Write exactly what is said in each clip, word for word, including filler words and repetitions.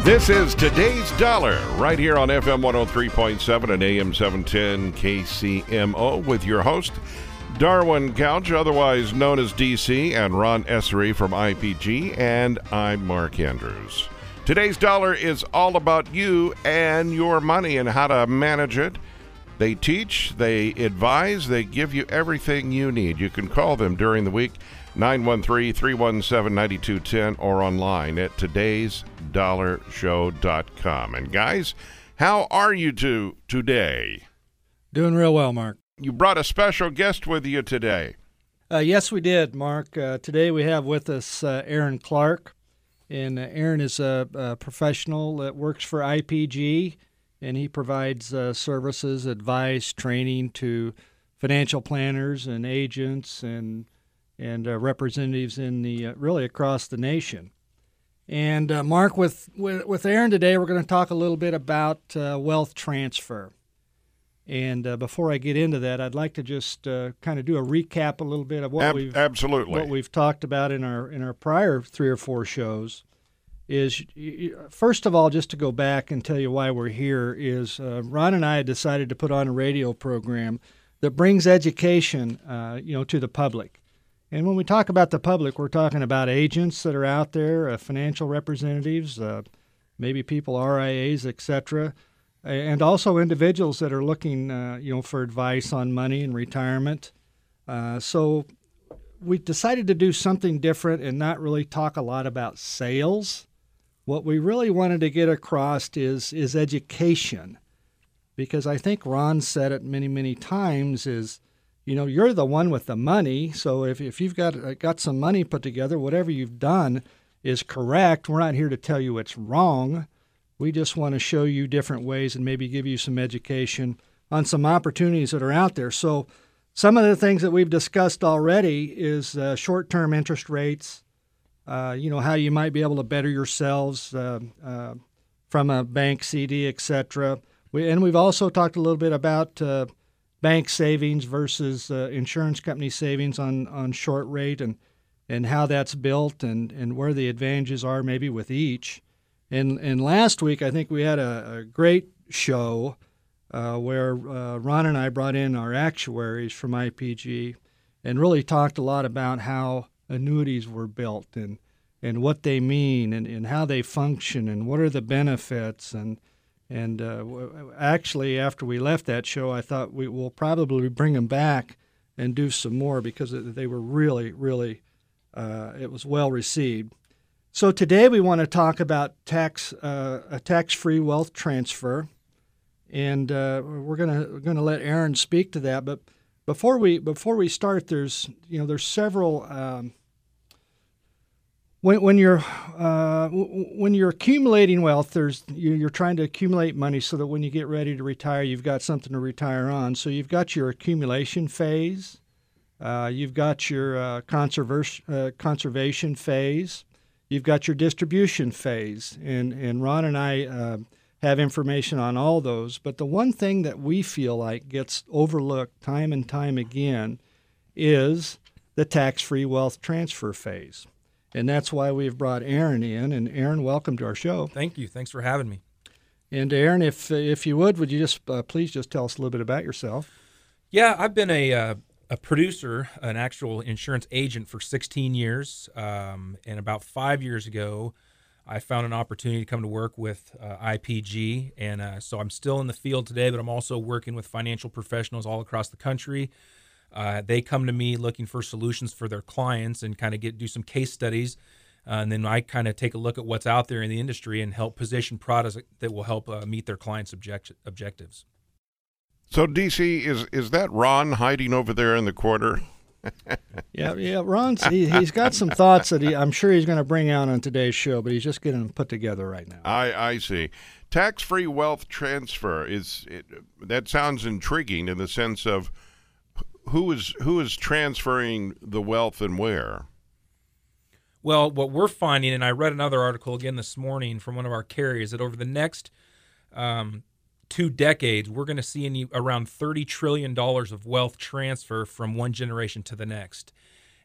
This is Today's Dollar, right here on F M one oh three point seven and A M seven ten K C M O with your host, Darwin Couch, otherwise known as D C, and Ron Essery from I P G, and I'm Mark Andrews. Today's Dollar is all about you and your money and how to manage it. They teach, they advise, they give you everything you need. You can call them during the week, nine one three, three one seven, nine two one zero, or online at todays dollar show dot com. And guys, how are you two today? Doing real well, Mark. You brought a special guest with you today. Uh, yes, we did, Mark. Uh, today we have with us uh, Aaron Clark. And uh, Aaron is a, a professional that works for I P G, and he provides uh, services, advice, training to financial planners and agents and and uh, representatives in the uh, really across the nation. And uh, Mark, with, with with Aaron today, we're going to talk a little bit about uh, wealth transfer. And uh, before I get into that, I'd like to just uh, kind of do a recap a little bit of what Ab- we've absolutely what we've talked about in our in our prior three or four shows. Is first of all, just to go back and tell you why we're here, is uh, Ron and I decided to put on a radio program that brings education, uh, you know, to the public. And when we talk about the public, we're talking about agents that are out there, uh, financial representatives, uh, maybe people, R I As, et cetera, and also individuals that are looking, uh, you know, for advice on money and retirement. Uh, so we decided to do something different and not really talk a lot about sales. What we really wanted to get across is is education, because I think Ron said it many, many times is, you know, you're the one with the money. So if, if you've got got some money put together, whatever you've done is correct. We're not here to tell you it's wrong. We just want to show you different ways and maybe give you some education on some opportunities that are out there. So some of the things that we've discussed already is uh, short-term interest rates, uh, you know, how you might be able to better yourselves uh, uh, from a bank C D, et cetera. We, and we've also talked a little bit about uh, bank savings versus uh, insurance company savings on, on short rate and, and how that's built and, and where the advantages are maybe with each. And and last week, I think we had a, a great show uh, where uh, Ron and I brought in our actuaries from I P G and really talked a lot about how annuities were built and, and what they mean and, and how they function and what are the benefits. And and uh, actually, after we left that show, I thought we will probably bring them back and do some more because they were really, really, uh, it was well received. So today we want to talk about tax uh, a tax-free wealth transfer, and uh, we're gonna we're gonna let Aaron speak to that. But before we before we start, there's you know there's several um, when when you're uh, when you're accumulating wealth, there's you're trying to accumulate money so that when you get ready to retire, you've got something to retire on. So you've got your accumulation phase, uh, you've got your uh, conservation uh, conservation phase. You've got your distribution phase, and, and Ron and I uh, have information on all those. But the one thing that we feel like gets overlooked time and time again is the tax-free wealth transfer phase. And that's why we've brought Aaron in. And Aaron, welcome to our show. Thank you. Thanks for having me. And Aaron, if if you would, would you just uh, please just tell us a little bit about yourself? Yeah, I've been a uh, a producer, an actual insurance agent for sixteen years. Um, and about five years ago, I found an opportunity to come to work with uh, I P G. And uh, so I'm still in the field today, but I'm also working with financial professionals all across the country. Uh, they come to me looking for solutions for their clients and kind of get do some case studies. Uh, and then I kind of take a look at what's out there in the industry and help position products that will help uh, meet their clients' object- objectives. So, D C, is is that Ron hiding over there in the corner? yeah, yeah. Ron's he, he's got some thoughts that he, I'm sure he's going to bring out on today's show, but he's just getting them put together right now. I, I see. Tax-free wealth transfer is it, that sounds intriguing in the sense of who is who is transferring the wealth and where. Well, what we're finding, and I read another article again this morning from one of our carriers, that over the next um, two decades, we're going to see any, around thirty trillion dollars of wealth transfer from one generation to the next.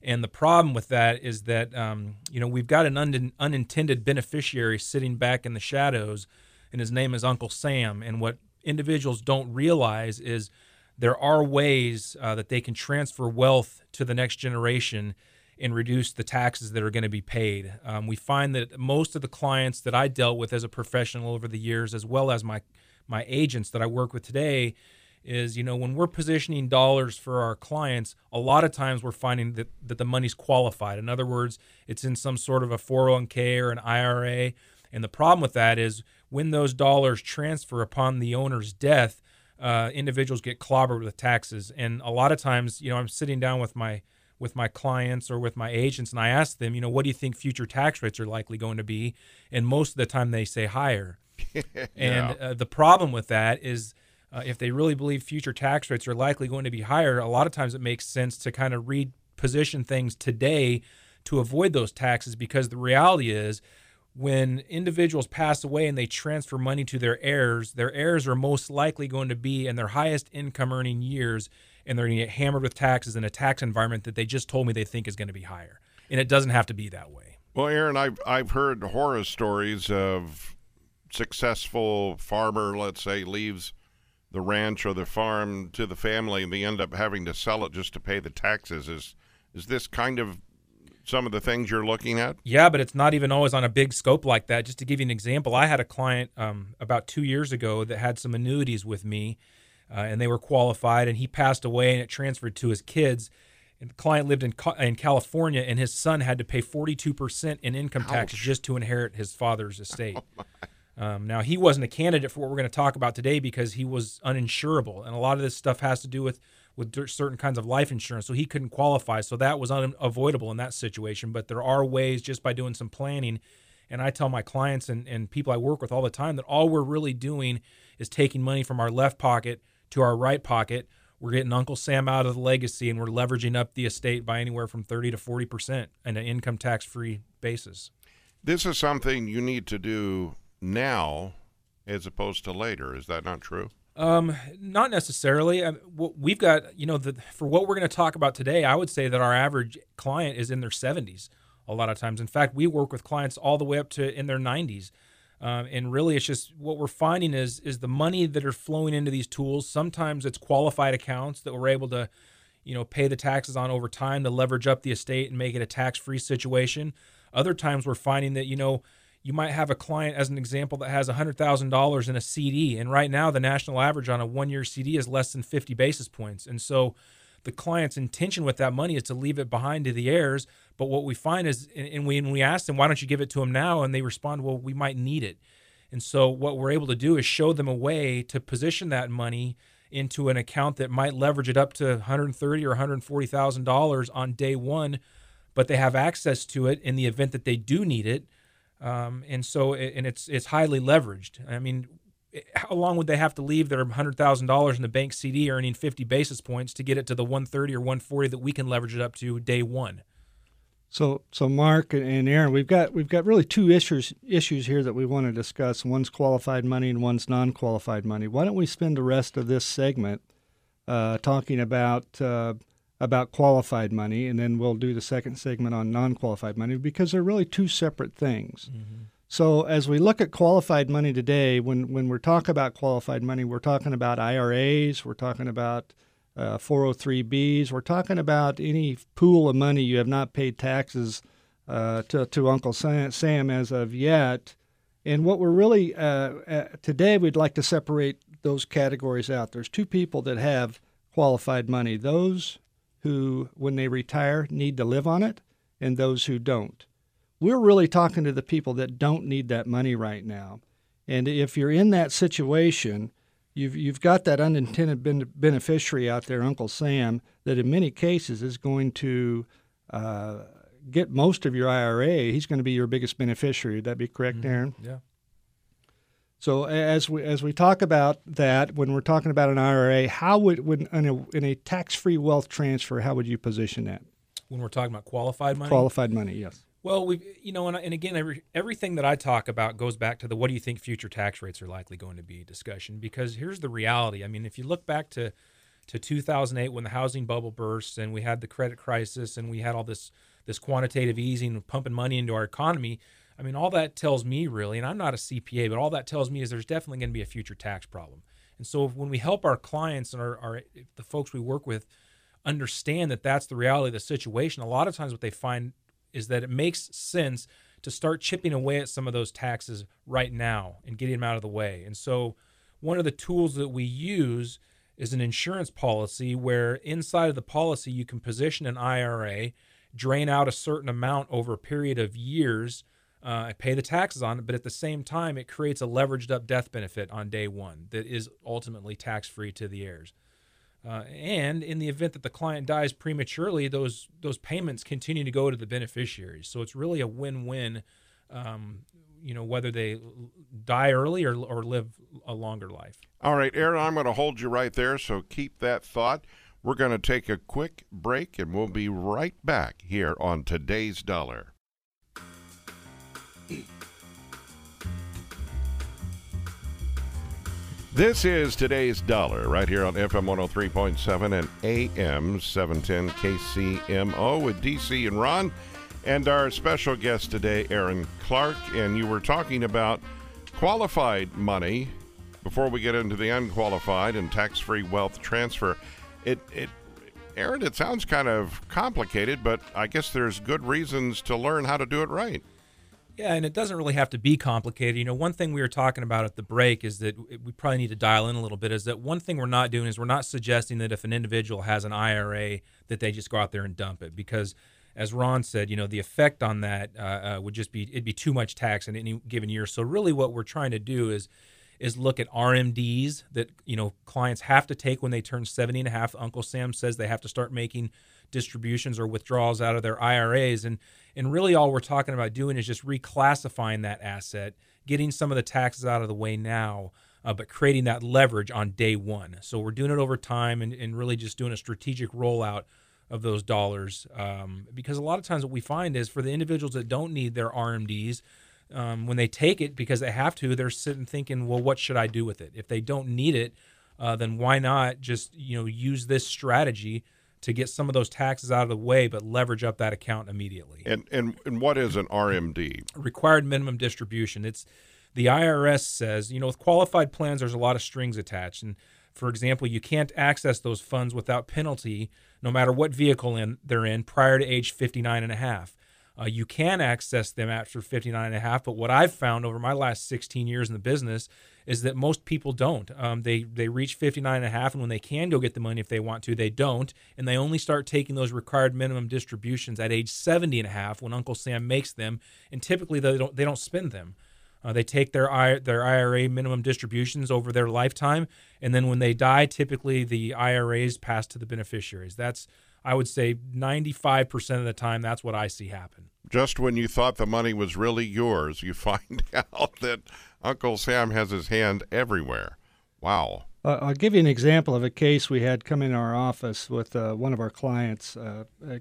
And the problem with that is that, um, you know, we've got an un- unintended beneficiary sitting back in the shadows, and his name is Uncle Sam. And what individuals don't realize is there are ways uh, that they can transfer wealth to the next generation and reduce the taxes that are going to be paid. Um, we find that most of the clients that I dealt with as a professional over the years, as well as my my agents that I work with today, is, you know, when we're positioning dollars for our clients, a lot of times we're finding that, that the money's qualified. In other words, it's in some sort of a four oh one k or an I R A. And the problem with that is when those dollars transfer upon the owner's death, uh, individuals get clobbered with taxes. And a lot of times, you know, I'm sitting down with my with my clients or with my agents, and I ask them, you know, what do you think future tax rates are likely going to be? And most of the time they say higher. yeah. And uh, the problem with that is uh, if they really believe future tax rates are likely going to be higher, a lot of times it makes sense to kind of reposition things today to avoid those taxes, because the reality is when individuals pass away and they transfer money to their heirs, their heirs are most likely going to be in their highest income earning years, and they're going to get hammered with taxes in a tax environment that they just told me they think is going to be higher. And it doesn't have to be that way. Well, Aaron, I've, I've heard horror stories of successful farmer, let's say, leaves the ranch or the farm to the family, and they end up having to sell it just to pay the taxes. Is is this kind of some of the things you're looking at? Yeah, but it's not even always on a big scope like that. Just to give you an example, I had a client um, about two years ago that had some annuities with me, uh, and they were qualified, and he passed away, and it transferred to his kids. And the client lived in in California, and his son had to pay forty-two percent in income taxes Ouch. just to inherit his father's estate. Oh um, now, he wasn't a candidate for what we're going to talk about today because he was uninsurable, and a lot of this stuff has to do with with certain kinds of life insurance, so he couldn't qualify. So that was unavoidable in that situation. But there are ways just by doing some planning. And I tell my clients and, and people I work with all the time that all we're really doing is taking money from our left pocket to our right pocket. We're getting Uncle Sam out of the legacy, and we're leveraging up the estate by anywhere from thirty to forty percent on an income tax-free basis. This is something you need to do now as opposed to later. Is that not true? Um, not necessarily. I, we've got, you know, the, for what we're going to talk about today, I would say that our average client is in their seventies a lot of times. In fact, we work with clients all the way up to in their nineties. Um, and really, it's just what we're finding is is the money that are flowing into these tools. Sometimes it's qualified accounts that we're able to, you know, pay the taxes on over time to leverage up the estate and make it a tax-free situation. Other times we're finding that, you know, you might have a client, as an example, that has one hundred thousand dollars in a C D. And right now, the national average on a one-year C D is less than fifty basis points. And so the client's intention with that money is to leave it behind to the heirs. But what we find is, and when we ask them, why don't you give it to them now? And they respond, well, we might need it. And so what we're able to do is show them a way to position that money into an account that might leverage it up to one hundred thirty thousand dollars or one hundred forty thousand dollars on day one, but they have access to it in the event that they do need it. Um, and so, and it's it's highly leveraged. I mean, how long would they have to leave their one hundred thousand dollars in the bank C D earning fifty basis points to get it to the one thirty or one forty that we can leverage it up to day one? So, so Mark and Aaron, we've got we've got really two issues issues here that we want to discuss. One's qualified money and one's non-qualified money. Why don't we spend the rest of this segment uh, talking about uh, about qualified money, and then we'll do the second segment on non-qualified money, because they're really two separate things. Mm-hmm. So as we look at qualified money today, when, when we're talking about qualified money, we're talking about I R As, we're talking about uh, four oh three B's, we're talking about any pool of money you have not paid taxes uh, to, to Uncle Sam as of yet. And what we're really, uh, uh, today we'd like to separate those categories out. There's two people that have qualified money: those who, when they retire, need to live on it, and those who don't. We're really talking to the people that don't need that money right now. And if you're in that situation, you've you've got that unintended ben- beneficiary out there, Uncle Sam, that in many cases is going to uh, get most of your I R A. He's going to be your biggest beneficiary. Would that be correct, mm-hmm. Aaron? Yeah. So as we as we talk about that, when we're talking about an I R A, how would, would in a, in a tax-free wealth transfer, how would you position that? When we're talking about qualified money? Qualified money, yes. Well, we, you know, and, and again, every, everything that I talk about goes back to the what do you think future tax rates are likely going to be discussion, because here's the reality. I mean, if you look back to to two thousand eight when the housing bubble burst and we had the credit crisis and we had all this this quantitative easing, pumping money into our economy. I mean, all that tells me really, and I'm not a C P A, but all that tells me is there's definitely going to be a future tax problem. And so when we help our clients and our, our the folks we work with understand that that's the reality of the situation, a lot of times what they find is that it makes sense to start chipping away at some of those taxes right now and getting them out of the way. And so one of the tools that we use is an insurance policy where inside of the policy you can position an I R A, drain out a certain amount over a period of years, uh, pay the taxes on it, but at the same time it creates a leveraged up death benefit on day one that is ultimately tax-free to the heirs. Uh, and in the event that the client dies prematurely, those those payments continue to go to the beneficiaries. So it's really a win-win, um, you know, whether they die early or, or live a longer life. All right, Aaron, I'm going to hold you right there, so keep that thought. We're going to take a quick break, and we'll be right back here on Today's Dollar. This is Today's Dollar right here on F M one oh three point seven and A M seven ten K C M O with D C and Ron and our special guest today, Aaron Clark. And you were talking about qualified money before we get into the unqualified and tax-free wealth transfer. It, it, Aaron, it sounds kind of complicated, but I guess there's good reasons to learn how to do it right. Yeah, and it doesn't really have to be complicated. You know, one thing we were talking about at the break is that we probably need to dial in a little bit is that one thing we're not doing is we're not suggesting that if an individual has an I R A that they just go out there and dump it, because as Ron said, you know, the effect on that uh, uh, would just be, it'd be too much tax in any given year. So really what we're trying to do is is look at R M Ds that, you know, clients have to take when they turn seventy and a half. Uncle Sam says they have to start making distributions or withdrawals out of their I R As. And and really all we're talking about doing is just reclassifying that asset, getting some of the taxes out of the way now, uh, but creating that leverage on day one. So we're doing it over time and, and really just doing a strategic rollout of those dollars. Um, because a lot of times what we find is for the individuals that don't need their R M Ds, um, when they take it because they have to, they're sitting thinking, well, what should I do with it? If they don't need it, uh, then why not just, you know, use this strategy to get some of those taxes out of the way, but leverage up that account immediately. And and, and what is an R M D? Required minimum distribution. It's the I R S says, you know, with qualified plans, there's a lot of strings attached. And for example, you can't access those funds without penalty, no matter what vehicle in, they're in, prior to age fifty-nine and a half. Uh, you can access them after fifty-nine and a half, but what I've found over my last sixteen years in the business is that most people don't. Um, they they reach fifty-nine and a half, and when they can go get the money if they want to, they don't, and they only start taking those required minimum distributions at age seventy and a half when Uncle Sam makes them, and typically they don't they don't spend them. Uh, they take their I, their I R A minimum distributions over their lifetime, and then when they die, typically the I R As pass to the beneficiaries. That's, I would say, ninety-five percent of the time, that's what I see happen. Just when you thought the money was really yours, you find out that Uncle Sam has his hand everywhere. Wow. Uh, I'll give you an example of a case we had come in our office with uh, one of our clients. Uh, uh,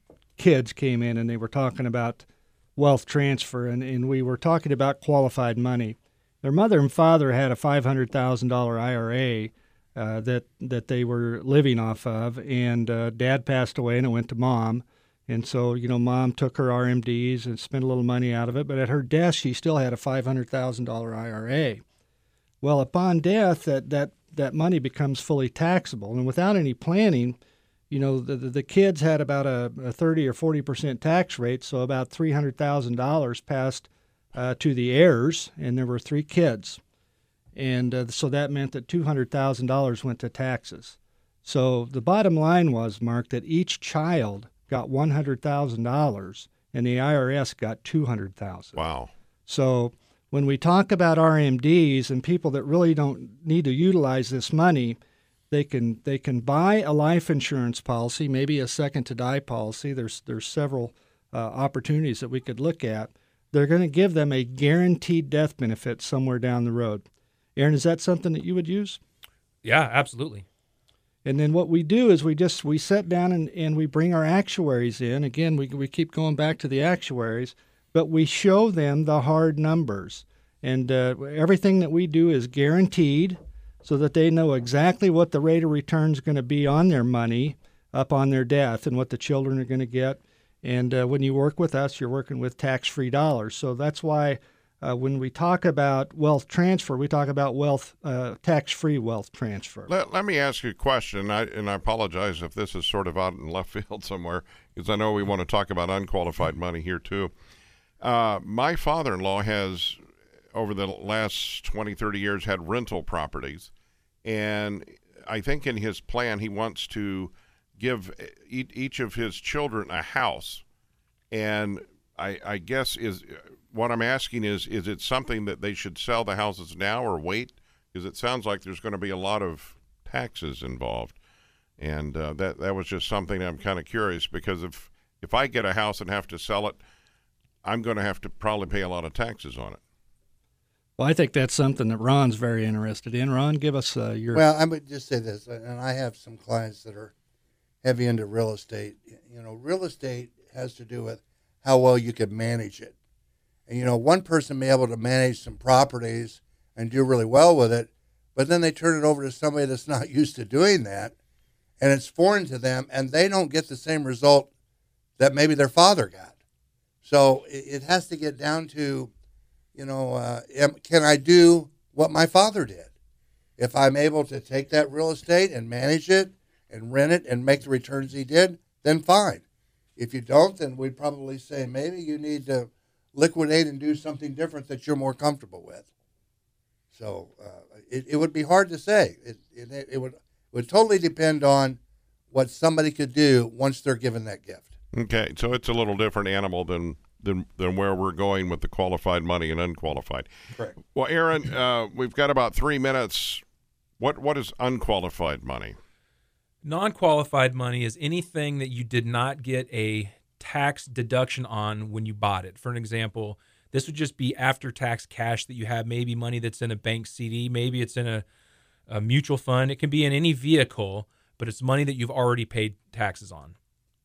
kids came in and they were talking about wealth transfer, and, and we were talking about qualified money. Their mother and father had a five hundred thousand dollars I R A uh, that, that they were living off of, and uh, Dad passed away and it went to Mom. And so, you know, Mom took her R M Ds and spent a little money out of it, but at her death, she still had a five hundred thousand dollars I R A. Well, upon death, that, that, that money becomes fully taxable. And without any planning, you know, the, the, the kids had about a, a thirty or forty percent tax rate, so about three hundred thousand dollars passed uh, to the heirs, and there were three kids. And uh, so that meant that two hundred thousand dollars went to taxes. So the bottom line was, Mark, that each child got one hundred thousand dollars, and the I R S got two hundred thousand dollars. Wow. So when we talk about R M Ds and people that really don't need to utilize this money, they can they can buy a life insurance policy, maybe a second to die policy. There's there's several uh, opportunities that we could look at. They're going to give them a guaranteed death benefit somewhere down the road. Aaron, is that something that you would use? Yeah, absolutely. And then what we do is we just we sit down and, and we bring our actuaries in. Again, we we keep going back to the actuaries, but we show them the hard numbers. And uh, everything that we do is guaranteed. so that they know exactly what the rate of return is going to be on their money upon their death and what the children are going to get. And uh, when you work with us, you're working with tax-free dollars. So that's why uh, when we talk about wealth transfer, we talk about wealth uh, tax-free wealth transfer. Let, let me ask you a question, I, and I apologize if this is sort of out in left field somewhere, because I know we want to talk about unqualified money here too. Uh, my father-in-law has, over the last twenty, thirty years, had rental properties. And I think in his plan, he wants to give each of his children a house. And I, I guess is what I'm asking is, is it something that they should sell the houses now or wait? Because it sounds like there's going to be a lot of taxes involved. And uh, that, that was just something I'm kind of curious, because if, if I get a house and have to sell it, I'm going to have to probably pay a lot of taxes on it. Well, I think that's something that Ron's very interested in. Ron, give us uh, your... Well, I would just say this, and I have some clients that are heavy into real estate. You know, real estate has to do with how well you can manage it. And, you know, one person may be able to manage some properties and do really well with it, but then they turn it over to somebody that's not used to doing that, and it's foreign to them, and they don't get the same result that maybe their father got. So it, it has to get down to, you know, uh, am, can I do what my father did? If I'm able to take that real estate and manage it and rent it and make the returns he did, then fine. If you don't, then we'd probably say maybe you need to liquidate and do something different that you're more comfortable with. So uh, it, it would be hard to say. It, it, it would, it would totally depend on what somebody could do once they're given that gift. Okay, so it's a little different animal than than, than where we're going with the qualified money and unqualified. Correct. Well, Aaron, uh, we've got about three minutes. What What is unqualified money? Non-qualified money is anything that you did not get a tax deduction on when you bought it. For an example, this would just be after-tax cash that you have, maybe money that's in a bank C D, maybe it's in a, a mutual fund. It can be in any vehicle, but it's money that you've already paid taxes on.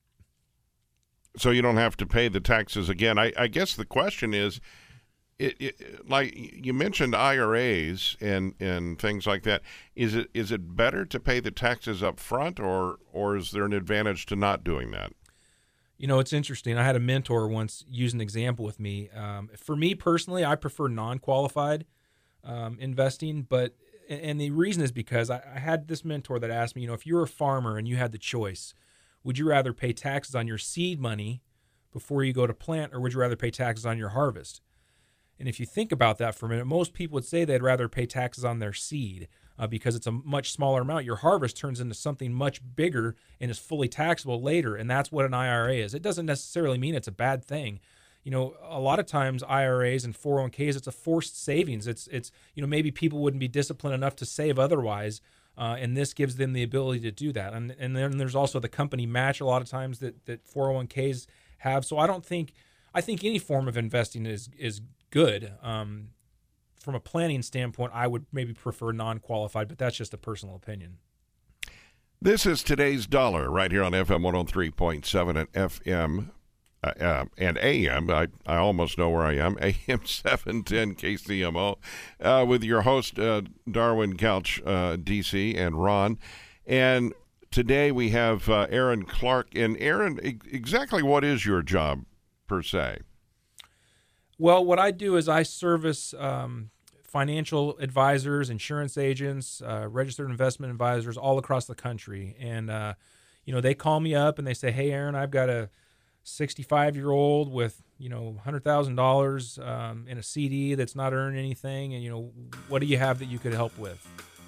So you don't have to pay the taxes again. I, I guess the question is, it, it, like you mentioned I R As and, and things like that. Is it is it better to pay the taxes up front, or or is there an advantage to not doing that? You know, it's interesting. I had a mentor once use an example with me. Um, for me personally, I prefer non-qualified um, investing, but and the reason is because I, I had this mentor that asked me, you know, if you're a farmer and you had the choice, would you rather pay taxes on your seed money before you go to plant, or would you rather pay taxes on your harvest? And if you think about that for a minute, most people would say they'd rather pay taxes on their seed uh, because it's a much smaller amount. Your harvest turns into something much bigger and is fully taxable later, and that's what an I R A is. It doesn't necessarily mean it's a bad thing. You know, a lot of times I R As and four oh one k's, it's a forced savings. It's, it's you know, maybe people wouldn't be disciplined enough to save otherwise, uh, and this gives them the ability to do that. And and then there's also the company match a lot of times that, that four oh one k's have. So I don't think, I think any form of investing is is good. Um, from a planning standpoint, I would maybe prefer non-qualified, but that's just a personal opinion. This is Today's Dollar right here on F M one oh three point seven and F M uh, uh, and A M. I, I almost know where I am. A M seven ten K C M O uh, with your host, uh, Darwin Couch, uh, D C, and Ron. And today we have uh, Aaron Clark. And Aaron, e- exactly what is your job per se? Well, what I do is I service um, financial advisors, insurance agents, uh, registered investment advisors all across the country. And, uh, you know, they call me up and they say, hey, Aaron, I've got a sixty-five-year-old with, you know, one hundred thousand dollars um, in a C D that's not earning anything. And, you know, what do you have that you could help with?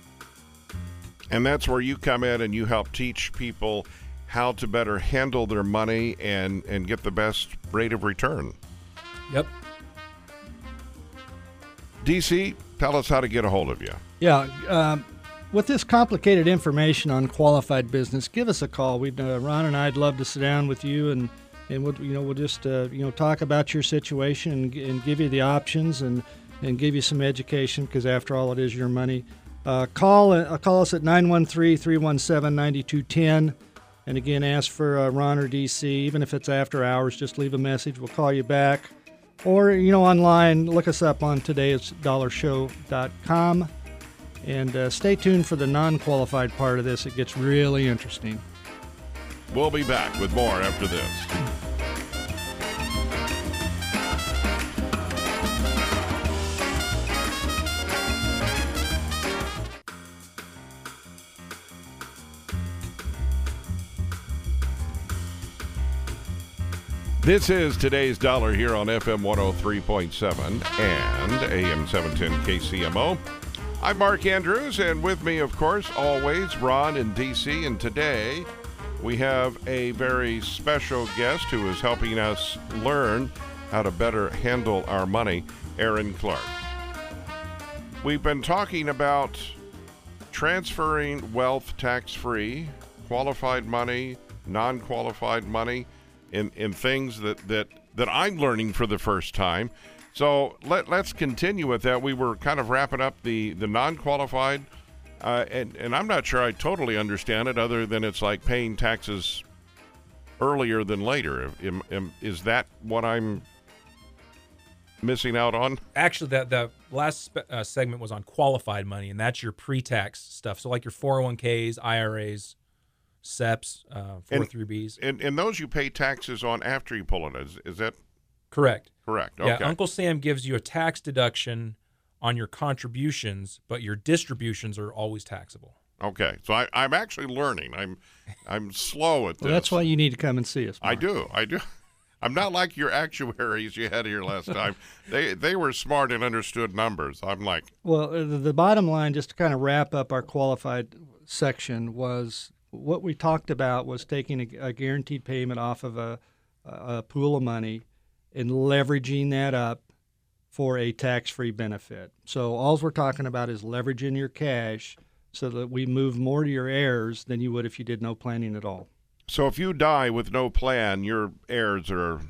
And that's where you come in and you help teach people how to better handle their money and, and get the best rate of return. Yep. D C, tell us how to get a hold of you. Yeah, um, with this complicated information on qualified business, give us a call. We'd uh, Ron and I'd love to sit down with you, and and we'll, you know we'll just uh, you know talk about your situation and, and give you the options and and give you some education, because after all, it is your money. Uh, call uh, call us at nine one three, three one seven, nine two one zero, and again, ask for uh, Ron or D C. Even if it's after hours, just leave a message. We'll call you back. Or, you know, online, look us up on todays dollar show dot com. And uh, stay tuned for the non-qualified part of this. It gets really interesting. We'll be back with more after this. This is Today's Dollar here on F M one oh three point seven and A M seven ten K C M O. I'm Mark Andrews, and with me, of course, always, Ron in D C. And today we have a very special guest who is helping us learn how to better handle our money, Aaron Clark. We've been talking about transferring wealth tax-free, qualified money, non-qualified money, in, in things that, that, that I'm learning for the first time. So let, let's continue with that. We were kind of wrapping up the, the non-qualified, uh, and, and I'm not sure I totally understand it other than it's like paying taxes earlier than later. Am, am, is that what I'm missing out on? Actually, that the last spe- uh, segment was on qualified money, and that's your pre-tax stuff. So like your four oh one Ks, I R As, S E Ps, uh, four oh three Bs. And, and those you pay taxes on after you pull it. Is, is that correct? Correct. Okay. Yeah, Uncle Sam gives you a tax deduction on your contributions, but your distributions are always taxable. Okay, so I, I'm actually learning. I'm I'm slow at this. Well, that's why you need to come and see us, Mark. I do. I do. I'm not like your actuaries you had here last time. They they were smart and understood numbers. I'm like, well, the, the bottom line, just to kind of wrap up our qualified section, was what we talked about was taking a, a guaranteed payment off of a, a pool of money and leveraging that up for a tax-free benefit. So all we're talking about is leveraging your cash so that we move more to your heirs than you would if you did no planning at all. So if you die with no plan, your heirs are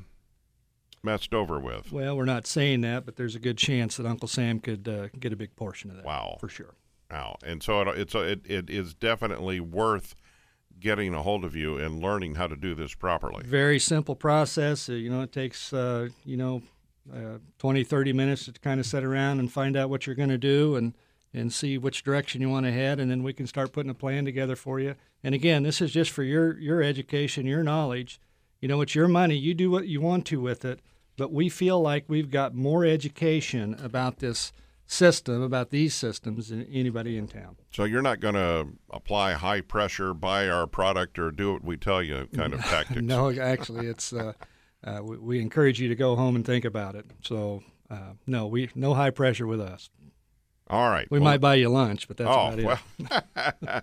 messed over with. Well, we're not saying that, but there's a good chance that Uncle Sam could uh, get a big portion of that. Wow. For sure. Wow. And so it, it's it, it is definitely worth getting a hold of you and learning how to do this properly. Very simple process. Uh, you know, it takes, uh, you know, uh, twenty, thirty minutes to kind of sit around and find out what you're going to do and, and see which direction you want to head, and then we can start putting a plan together for you. And again, this is just for your, your education, your knowledge. You know, it's your money. You do what you want to with it, but we feel like we've got more education about this system, about these systems, than anybody in town. So you're not going to apply high pressure, buy our product, or do what we tell you kind of tactics. No, actually, it's uh, uh, we, we encourage you to go home and think about it. So uh, no, we no high pressure with us. All right. We well, might buy you lunch, but that's oh, about it. Well,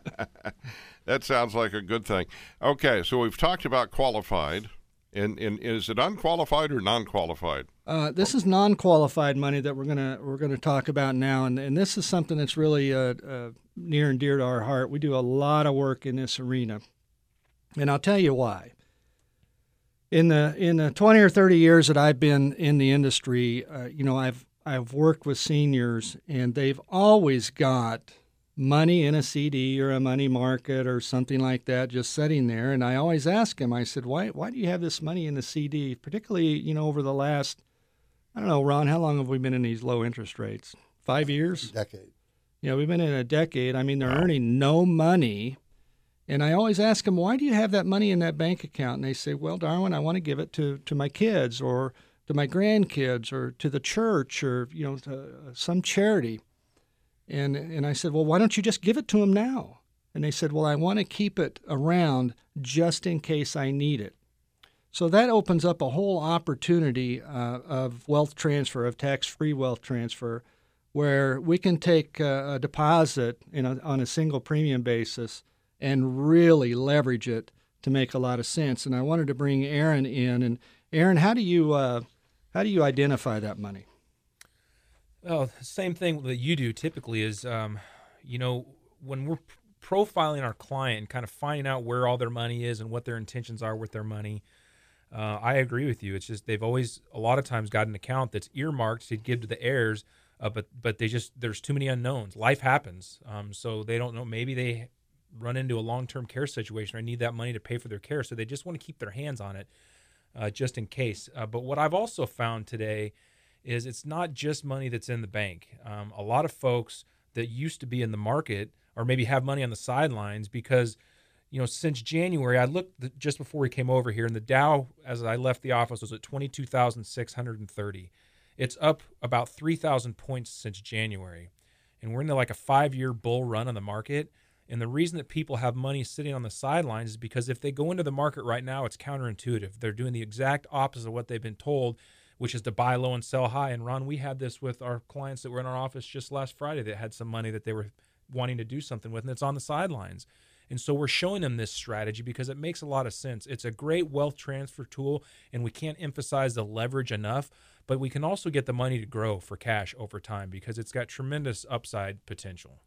that sounds like a good thing. Okay, so we've talked about qualified. And, and is it unqualified or non-qualified? Uh, this is non-qualified money that we're gonna we're gonna talk about now, and, and this is something that's really uh, uh, near and dear to our heart. We do a lot of work in this arena, and I'll tell you why. In the in the twenty or thirty years that I've been in the industry, uh, you know, I've I've worked with seniors, and they've always got money in a C D or a money market or something like that just sitting there. And I always ask them, I said, why why do you have this money in the C D? Particularly, you know, over the last, I don't know, Ron, how long have we been in these low interest rates? Five years? A decade. Yeah, we've been in a decade. I mean, they're Wow. earning no money. And I always ask them, why do you have that money in that bank account? And they say, well, Darwin, I want to give it to, to my kids or to my grandkids or to the church or, you know, to some charity. And and I said, well, why don't you just give it to them now? And they said, well, I want to keep it around just in case I need it. So that opens up a whole opportunity uh, of wealth transfer, of tax-free wealth transfer, where we can take a, a deposit in a, on a single premium basis and really leverage it to make a lot of sense. And I wanted to bring Aaron in. And Aaron, how do you uh, how do you identify that money? Well, same thing that you do typically is, um, you know, when we're profiling our client, kind of finding out where all their money is and what their intentions are with their money. Uh, I agree with you. It's just they've always, a lot of times, got an account that's earmarked to give to the heirs, uh, but but they just, there's too many unknowns. Life happens, um, so they don't know. Maybe they run into a long-term care situation or need that money to pay for their care, so they just want to keep their hands on it uh, just in case. Uh, but what I've also found today is it's not just money that's in the bank. Um, a lot of folks, that used to be in the market or maybe have money on the sidelines because, you know, since January, I looked the, just before we came over here, and the Dow, as I left the office, was at twenty-two thousand six hundred thirty. It's up about three thousand points since January. And we're in like a five-year bull run on the market. And the reason that people have money sitting on the sidelines is because if they go into the market right now, it's counterintuitive. They're doing the exact opposite of what they've been told, which is to buy low and sell high. And Ron, we had this with our clients that were in our office just last Friday that had some money that they were wanting to do something with, and it's on the sidelines. And so we're showing them this strategy because it makes a lot of sense. It's a great wealth transfer tool, and we can't emphasize the leverage enough, but we can also get the money to grow for cash over time because it's got tremendous upside potential.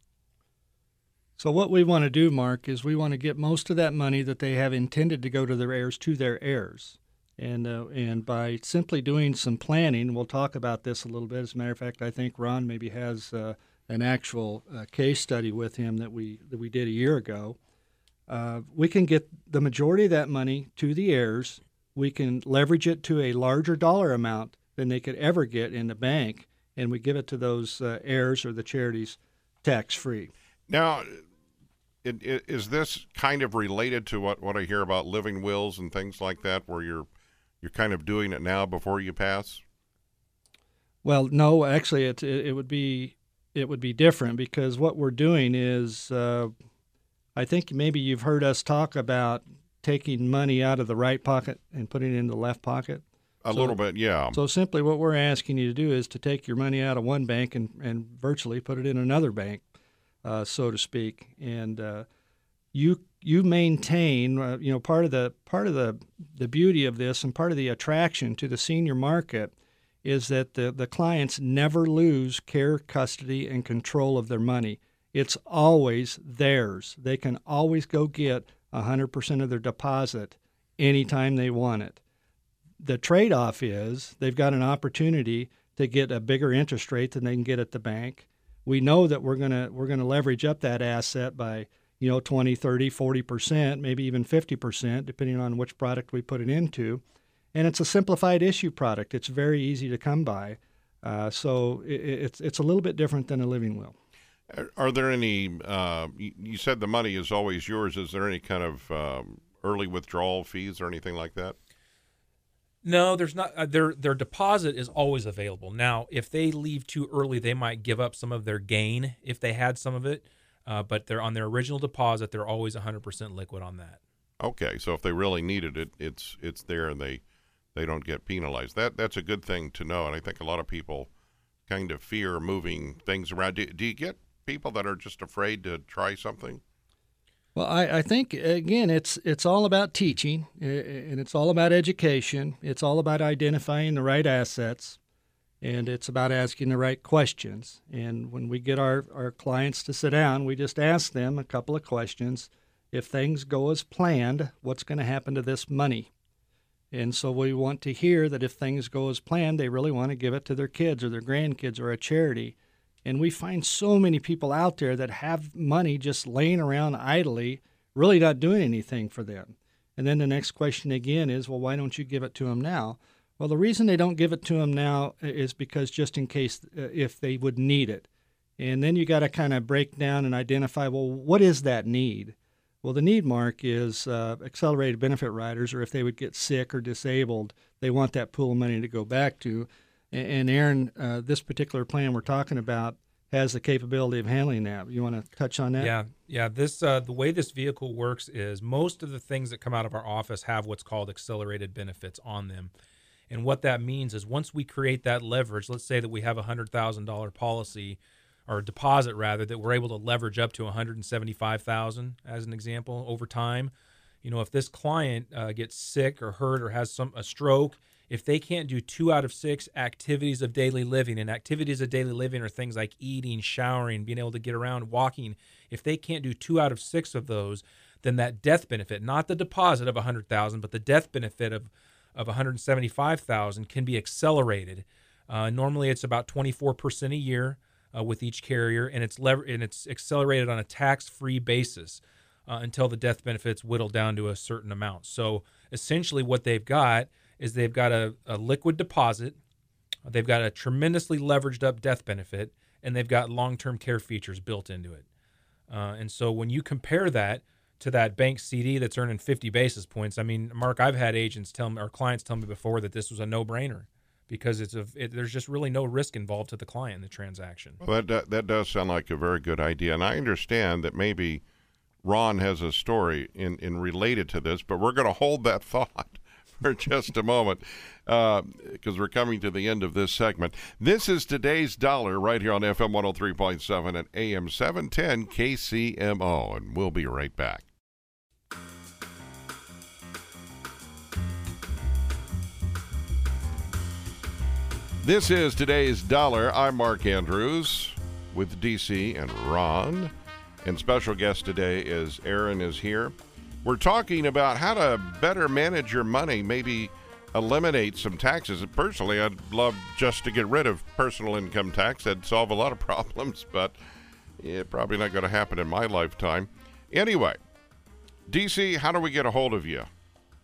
So what we want to do, Mark, is we want to get most of that money that they have intended to go to their heirs to their heirs. And uh, and by simply doing some planning, we'll talk about this a little bit. As a matter of fact, I think Ron maybe has uh, an actual uh, case study with him that we that we did a year ago. Uh, we can get the majority of that money to the heirs. We can leverage it to a larger dollar amount than they could ever get in the bank, and we give it to those uh, heirs or the charities tax-free. Now, it, it, is this kind of related to what, what I hear about living wills and things like that, where you're you're kind of doing it now before you pass? Well, no, actually, it it, it would be it would be different because what we're doing is, uh, I think maybe you've heard us talk about taking money out of the right pocket and putting it in the left pocket. A so, little bit, yeah. So simply what we're asking you to do is to take your money out of one bank and, and virtually put it in another bank, uh, so to speak. And uh, you you maintain, uh, you know, part of the part of the, the beauty of this and part of the attraction to the senior market is that the, the clients never lose care, custody, and control of their money. It's always theirs. They can always go get one hundred percent of their deposit anytime they want it. The trade-off is they've got an opportunity to get a bigger interest rate than they can get at the bank. We know that we're going to we're going to leverage up that asset by, you know, twenty, thirty, forty percent, maybe even fifty percent, depending on which product we put it into. And it's a simplified issue product. It's very easy to come by. Uh, so it, it's it's a little bit different than a living will. Are there any, uh, you, you said the money is always yours. Is there any kind of um, early withdrawal fees or anything like that? No, there's not. Uh, their their deposit is always available. Now, if they leave too early, they might give up some of their gain if they had some of it. Uh, but they're on their original deposit. They're always one hundred percent liquid on that. Okay, so if they really needed it, it's it's there, and they they don't get penalized. That that's a good thing to know. And I think a lot of people kind of fear moving things around. Do, do you get people that are just afraid to try something? Well, I, I think, again, it's it's all about teaching, and it's all about education. It's all about identifying the right assets, and it's about asking the right questions. And when we get our, our clients to sit down, we just ask them a couple of questions. If things go as planned, what's going to happen to this money? And so we want to hear that if things go as planned, they really want to give it to their kids or their grandkids or a charity. And we find so many people out there that have money just laying around idly, really not doing anything for them. And then the next question again is, well, why don't you give it to them now? Well, the reason they don't give it to them now is because just in case uh, if they would need it. And then you got to kind of break down and identify, well, what is that need? Well, the need, Mark, is uh, accelerated benefit riders, or if they would get sick or disabled, they want that pool of money to go back to. And Aaron, uh, this particular plan we're talking about has the capability of handling that. You want to touch on that? Yeah, yeah. This uh, the way this vehicle works is most of the things that come out of our office have what's called accelerated benefits on them. And what that means is once we create that leverage, let's say that we have a one hundred thousand dollars policy, or a deposit rather, that we're able to leverage up to one hundred seventy-five thousand dollars as an example over time. You know, if this client uh, gets sick or hurt or has some a stroke, if they can't do two out of six activities of daily living, and activities of daily living are things like eating, showering, being able to get around, walking, if they can't do two out of six of those, then that death benefit, not the deposit of one hundred thousand dollars, but the death benefit of, of one hundred seventy-five thousand dollars can be accelerated. Uh, normally it's about twenty-four percent a year uh, with each carrier, and it's lever- and it's accelerated on a tax-free basis uh, until the death benefits whittle down to a certain amount. So essentially what they've got is they've got a, a liquid deposit, they've got a tremendously leveraged up death benefit, and they've got long-term care features built into it. Uh, and so when you compare that to that bank C D that's earning fifty basis points, I mean, Mark, I've had agents tell me, or clients tell me before, that this was a no-brainer because it's a, it, there's just really no risk involved to the client in the transaction. Well, that, that does sound like a very good idea, and I understand that maybe Ron has a story in, in related to this, but we're going to hold that thought for just a moment because uh, we're coming to the end of this segment. This is Today's Dollar right here on F M one oh three point seven and A M seven ten K C M O, and we'll be right back. This is Today's Dollar. I'm Mark Andrews with D C and Ron. And special guest today is Aaron is here. We're talking about how to better manage your money, maybe eliminate some taxes. And personally, I'd love just to get rid of personal income tax. That'd solve a lot of problems, but it's probably not going to happen in my lifetime. Anyway, D C, how do we get a hold of you?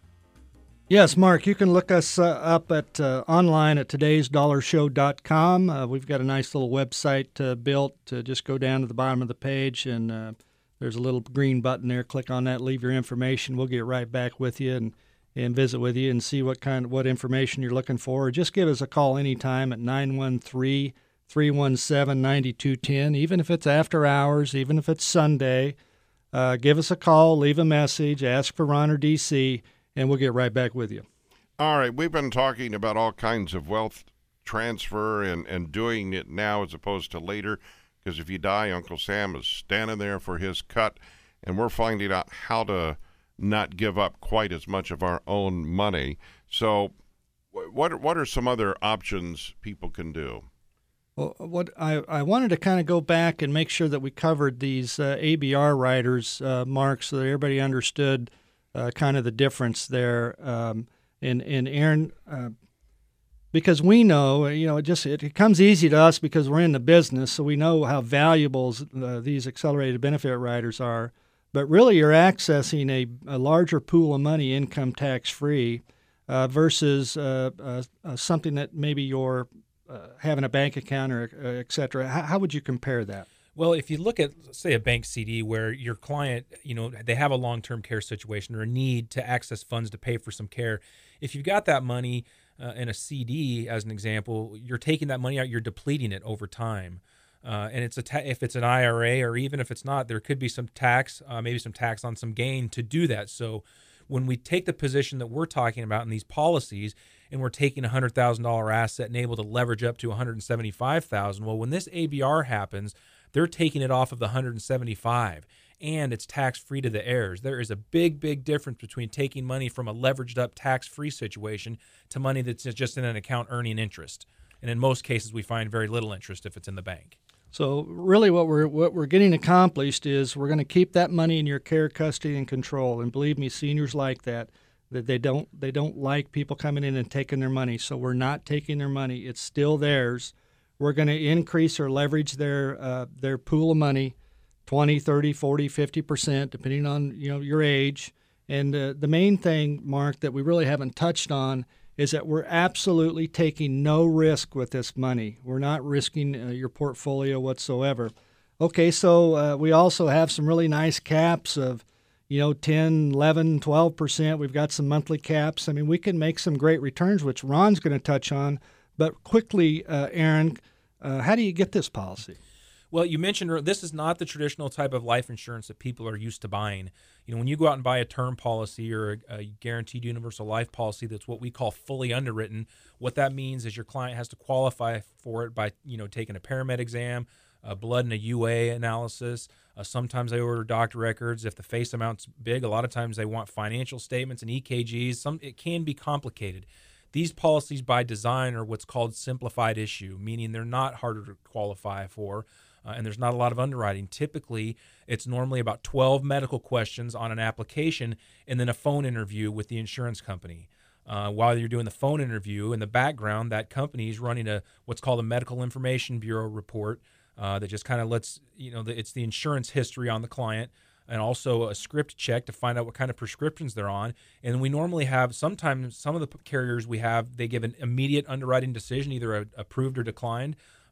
Yes, Mark, you can look us uh, up at uh, online at todays dollar show dot com. Uh, we've got a nice little website uh, built. Uh, just go down to the bottom of the page, and uh, there's a little green button there. Click on that, leave your information. We'll get right back with you and, and visit with you and see what kind of what information you're looking for. Or just give us a call anytime at nine one three, three one seven, nine two one zero, even if it's after hours, even if it's Sunday. Uh, give us a call, leave a message, ask for Ron or D C, and we'll get right back with you. All right, we've been talking about all kinds of wealth transfer and, and doing it now as opposed to later, because if you die, Uncle Sam is standing there for his cut, and we're finding out how to not give up quite as much of our own money. So what what are some other options people can do? Well, what I, I wanted to kind of go back and make sure that we covered these uh, A B R riders, uh, Mark, so that everybody understood Uh, kind of the difference there, um, and and Aaron, uh, because we know, you know, it just it, it comes easy to us because we're in the business, so we know how valuable uh, these accelerated benefit riders are. But really, you're accessing a, a larger pool of money, income tax free, uh, versus uh, uh, uh, something that maybe you're uh, having a bank account or uh, et cetera. How, how would you compare that? Well, if you look at, say, a bank C D where your client, you know, they have a long-term care situation or a need to access funds to pay for some care, if you've got that money uh, in a C D, as an example, you're taking that money out, you're depleting it over time. Uh, and it's a ta- if it's an I R A or even if it's not, there could be some tax, uh, maybe some tax on some gain to do that. So when we take the position that we're talking about in these policies and we're taking a one hundred thousand dollars asset and able to leverage up to one hundred seventy-five thousand dollars, well, when this A B R happens, they're taking it off of the one hundred seventy-five, and it's tax-free to the heirs. There is a big, big difference between taking money from a leveraged-up tax-free situation to money that's just in an account earning interest. And in most cases, we find very little interest if it's in the bank. So really what we're what we're getting accomplished is we're going to keep that money in your care, custody, and control. And believe me, seniors like that. That they don't they don't like people coming in and taking their money. So we're not taking their money. It's still theirs. We're going to increase or leverage their uh, their pool of money twenty, thirty, forty, fifty percent, depending on, you know, your age. And uh, the main thing, Mark, that we really haven't touched on is that we're absolutely taking no risk with this money. We're not risking uh, your portfolio whatsoever. Okay, so uh, we also have some really nice caps of, you know, ten, eleven, twelve percent. We've got some monthly caps. I mean, we can make some great returns, which Ron's going to touch on. But quickly, uh, Aaron, uh, how do you get this policy? Well, you mentioned this is not the traditional type of life insurance that people are used to buying. You know, when you go out and buy a term policy or a, a guaranteed universal life policy that's what we call fully underwritten, what that means is your client has to qualify for it by, you know, taking a paramed exam, a blood and a U A analysis. Uh, sometimes they order doctor records. If the face amount's big, a lot of times they want financial statements and E K Gs. Some it can be complicated. These policies by design are what's called simplified issue, meaning they're not harder to qualify for, uh, and there's not a lot of underwriting. Typically, it's normally about twelve medical questions on an application and then a phone interview with the insurance company. Uh, while you're doing the phone interview, in the background, that company is running a what's called a Medical Information Bureau report uh, that just kind of lets, you know, the, it's the insurance history on the client, and also a script check to find out what kind of prescriptions they're on. And we normally have, sometimes some of the carriers we have, they give an immediate underwriting decision, either a, approved or declined.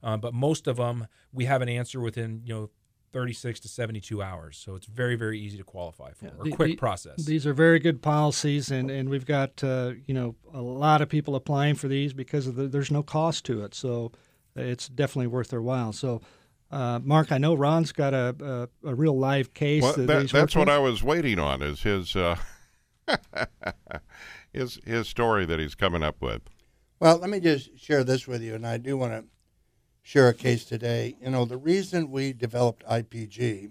Uh, but most of them, we have an answer within, you know, thirty-six to seventy-two hours. So it's very, very easy to qualify for, Yeah, or the, quick the, process. These are very good policies, and, and we've got, uh, you know, a lot of people applying for these because of the, there's no cost to it. So it's definitely worth their while. So, uh, Mark, I know Ron's got a, a, a real live case. Well, that that, he's that's what with. I was waiting on, is his, uh, his, his story that he's coming up with. Well, let me just share this with you, and I do want to share a case today. You know, the reason we developed I P G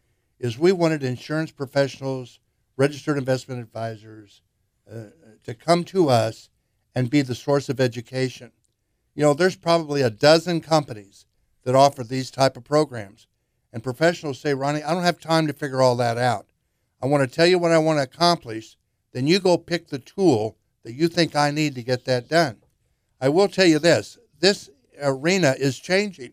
is we wanted insurance professionals, registered investment advisors, uh, to come to us and be the source of education. You know, there's probably a dozen companies that offer these type of programs, and professionals say, Ronnie, I don't have time to figure all that out. I want to tell you what I want to accomplish, then you go pick the tool that you think I need to get that done. I will tell you this, this arena is changing.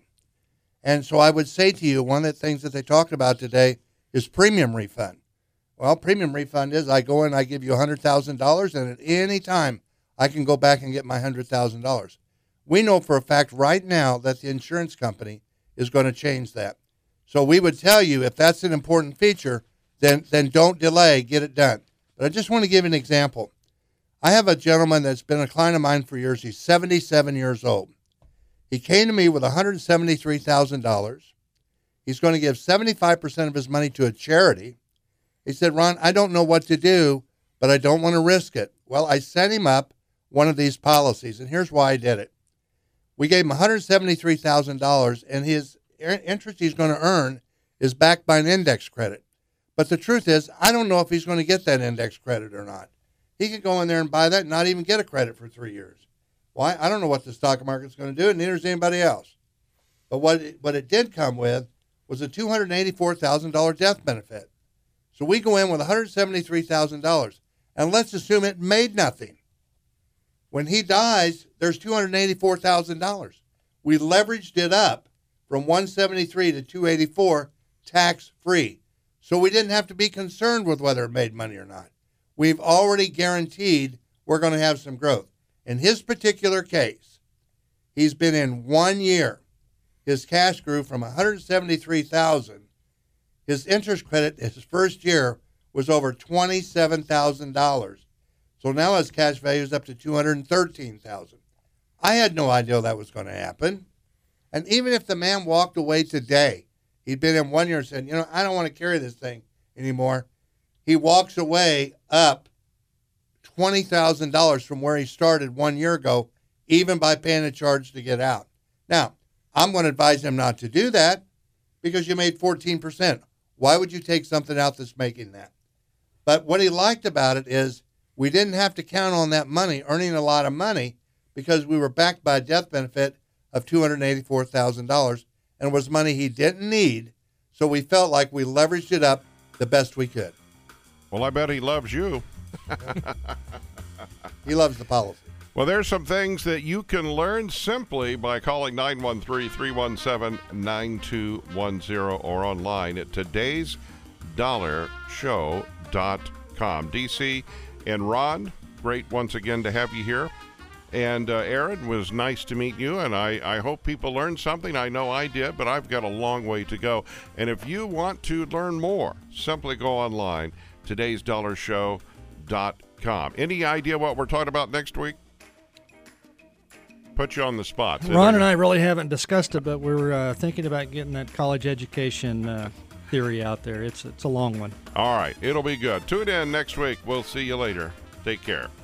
And so I would say to you, one of the things that they talked about today is premium refund. Well, premium refund is I go in, I give you one hundred thousand dollars, and at any time I can go back and get my one hundred thousand dollars. We know for a fact right now that the insurance company is going to change that. So we would tell you, if that's an important feature, then, then don't delay, get it done. But I just want to give an example. I have a gentleman that's been a client of mine for years. He's seventy-seven years old. He came to me with one hundred seventy-three thousand dollars. He's going to give seventy-five percent of his money to a charity. He said, Ron, I don't know what to do, but I don't want to risk it. Well, I sent him up one of these policies, and here's why I did it. We gave him one hundred seventy-three thousand dollars, and his interest he's going to earn is backed by an index credit. But the truth is, I don't know if he's going to get that index credit or not. He could go in there and buy that and not even get a credit for three years. Why? I don't know what the stock market's going to do, and neither does anybody else. But what it, what it did come with was a two hundred eighty-four thousand dollars death benefit. So we go in with one hundred seventy-three thousand dollars, and let's assume it made nothing. When he dies, there's two hundred eighty-four thousand dollars. We leveraged it up from one hundred seventy-three thousand dollars to two hundred eighty-four thousand dollars tax-free. So we didn't have to be concerned with whether it made money or not. We've already guaranteed we're going to have some growth. In his particular case, he's been in one year. His cash grew from one hundred seventy-three thousand dollars. His interest credit his first year was over twenty-seven thousand dollars. So now his cash value is up to two hundred thirteen thousand dollars. I had no idea that was going to happen. And even if the man walked away today, he'd been in one year and said, you know, I don't want to carry this thing anymore. He walks away up twenty thousand dollars from where he started one year ago, even by paying a charge to get out. Now, I'm going to advise him not to do that because you made fourteen percent. Why would you take something out that's making that? But what he liked about it is we didn't have to count on that money, earning a lot of money, because we were backed by a death benefit of two hundred eighty-four thousand dollars, and it was money he didn't need, so we felt like we leveraged it up the best we could. Well, I bet he loves you. He loves the policy. Well, there's some things that you can learn simply by calling nine one three, three one seven, nine two one zero or online at todays dollar show dot com. D C and Ron, great once again to have you here. And uh, Aaron, was nice to meet you, and I, I hope people learned something. I know I did, but I've got a long way to go. And if you want to learn more, simply go online, todays dollar show dot com. Any idea what we're talking about next week? Put you on the spot. Ron and I really haven't discussed it, but we're uh, thinking about getting that college education uh, theory out there. It's it's a long one. All right. It'll be good. Tune in next week. We'll see you later. Take care.